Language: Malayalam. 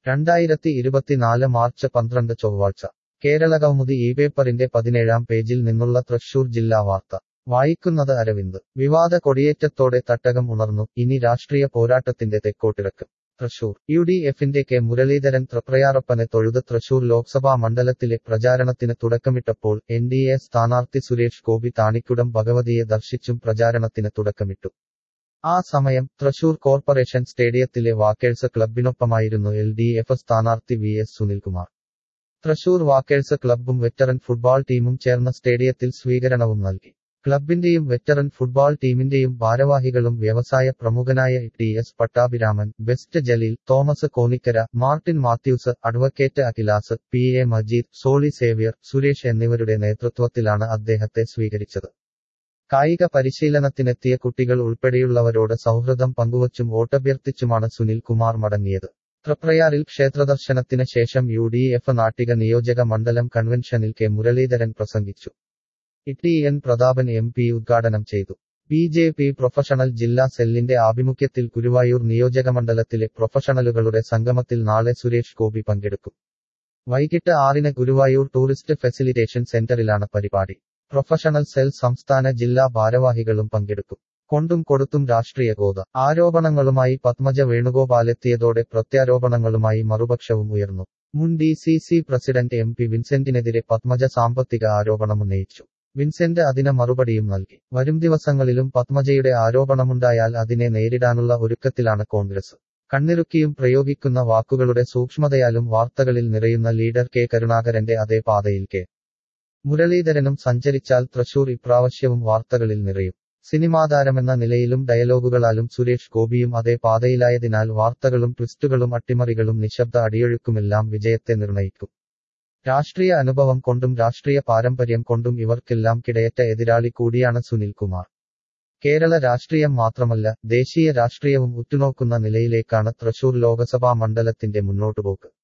2024 മാർച്ച് 12 ചൊവ്വാഴ്ച കേരളകൗമുദി ഈ പേപ്പറിന്റെ 17-ാം പേജിൽ നിന്നുള്ള തൃശൂർ ജില്ലാ വാർത്ത വായിക്കുന്നത് അരവിന്ദ്. വിവാദ കൊടിയേറ്റത്തോടെ തട്ടകം ഉണർന്നു, ഇനി രാഷ്ട്രീയ പോരാട്ടത്തിന്റെ തെക്കോട്ടിറക്കം. തൃശൂർ യു.ഡി.എഫിന്റെ കെ മുരളീധരൻ തൃപ്രയാറപ്പനെ തൊഴുത് തൃശൂർ ലോക്സഭാ മണ്ഡലത്തിലെ പ്രചാരണത്തിന് തുടക്കമിട്ടപ്പോൾ എൻ.ഡി.എ സ്ഥാനാർത്ഥി സുരേഷ് ഗോപി താണിക്കുടം ഭഗവതിയെ ദർശിച്ചും പ്രചാരണത്തിന് തുടക്കമിട്ടു. ആ സമയം തൃശൂർ കോർപ്പറേഷൻ സ്റ്റേഡിയത്തിലെ വാക്കേഴ്സ് ക്ലബ്ബിനൊപ്പമായിരുന്നു എൽ.ഡി.എഫ് സ്ഥാനാർത്ഥി വി.എസ്. സുനിൽകുമാർ. തൃശൂർ വാക്കേഴ്സ് ക്ലബ്ബും വെറ്ററൻ ഫുട്ബോൾ ടീമും ചേർന്ന സ്റ്റേഡിയത്തിൽ സ്വീകരണവും നൽകി. ക്ലബ്ബിന്റെയും വെറ്ററൻ ഫുട്ബോൾ ടീമിന്റെയും ഭാരവാഹികളും വ്യവസായ പ്രമുഖനായ T S. Pattabhiraman, best Jaleel, Thomas Konikkara, Martin Mathews, advocate Akhilas, P A. Majeed, Soly Xavier, Suresh എന്നിവരുടെ നേതൃത്വത്തിലാണ് അദ്ദേഹത്തെ സ്വീകരിച്ചത്. കായിക പരിശീലനത്തിനെത്തിയ കുട്ടികൾ ഉൾപ്പെടെയുള്ളവരോട് സൗഹൃദം പങ്കുവച്ചും വോട്ടഭ്യർത്ഥിച്ചുമാണ് സുനിൽ കുമാർ മടങ്ങിയത്. തൃപ്രയാറിൽ ക്ഷേത്രദർശനത്തിന് ശേഷം യു.ഡി.എഫ് നാട്ടിക നിയോജക മണ്ഡലം കൺവെൻഷനിൽ കെ മുരളീധരൻ പ്രസംഗിച്ചു. ടി.എൻ. പ്രതാപൻ എം.പി. ഉദ്ഘാടനം ചെയ്തു. ബി.ജെ.പി. പ്രൊഫഷണൽ ജില്ലാ സെല്ലിന്റെ ആഭിമുഖ്യത്തിൽ ഗുരുവായൂർ നിയോജകമണ്ഡലത്തിലെ പ്രൊഫഷണലുകളുടെ സംഗമത്തിൽ നാളെ സുരേഷ് ഗോപി പങ്കെടുക്കും. വൈകിട്ട് 6-ന് ഗുരുവായൂർ ടൂറിസ്റ്റ് ഫെസിലിറ്റേഷൻ സെന്ററിലാണ് പരിപാടി. പ്രൊഫഷണൽ സെൽ സംസ്ഥാന ജില്ലാ ഭാരവാഹികളും പങ്കെടുക്കും. കൊണ്ടും കൊടുത്തും രാഷ്ട്രീയ ഗോത ആരോപണങ്ങളുമായി പത്മജ വേണുഗോപാലെത്തിയതോടെ പ്രത്യാരോപണങ്ങളുമായി മറുപക്ഷവും ഉയർന്നു. മുൻ ഡി.സി.സി. President M P. വിൻസെന്റിനെതിരെ പത്മജ സാമ്പത്തിക ആരോപണമുന്നയിച്ചു. വിൻസെന്റ് അതിന് മറുപടിയും നൽകി. വരും ദിവസങ്ങളിലും പത്മജയുടെ ആരോപണമുണ്ടായാൽ അതിനെ നേരിടാനുള്ള ഒരുക്കത്തിലാണ് കോൺഗ്രസ്. കണ്ണിറുക്കിയും പ്രയോഗിക്കുന്ന വാക്കുകളുടെ സൂക്ഷ്മതയാലും വാർത്തകളിൽ നിറയുന്ന ലീഡർ കെ കരുണാകരന്റെ അതേ പാതയിൽ കെ മുരളീധരനും സഞ്ചരിച്ചാൽ തൃശൂർ ഇപ്രാവശ്യവും വാർത്തകളിൽ നിറയും. സിനിമാതാരമെന്ന നിലയിലും ഡയലോഗുകളാലും സുരേഷ് ഗോപിയും അതേ പാതയിലായതിനാൽ വാർത്തകളും ട്വിസ്റ്റുകളും അട്ടിമറികളും നിശബ്ദ അടിയൊഴുക്കുമെല്ലാം വിജയത്തെ നിർണയിക്കും. രാഷ്ട്രീയ അനുഭവം കൊണ്ടും രാഷ്ട്രീയ പാരമ്പര്യം കൊണ്ടും ഇവർക്കെല്ലാം കിടയറ്റ എതിരാളി കൂടിയാണ് സുനിൽ കുമാർ. കേരള രാഷ്ട്രീയം മാത്രമല്ല, ദേശീയ രാഷ്ട്രീയവും ഉറ്റുനോക്കുന്ന നിലയിലേക്കാണ് തൃശൂർ ലോക്സഭാ മണ്ഡലത്തിന്റെ മുന്നോട്ടുപോക്ക്.